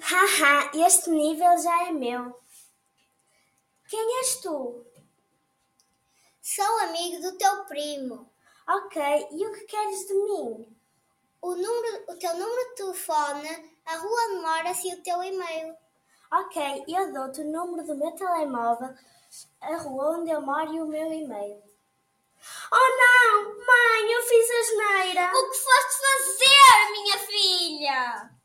Haha, este nível já é meu. Quem és tu? Sou amigo do teu primo. Ok, e o que queres de mim? O teu número de telefone, a rua onde moras e o teu e-mail. Ok, eu dou-te o número do meu telemóvel, a rua onde eu moro e o meu e-mail. Oh não, mãe, eu fiz asneira. O que foste fazer, minha filha?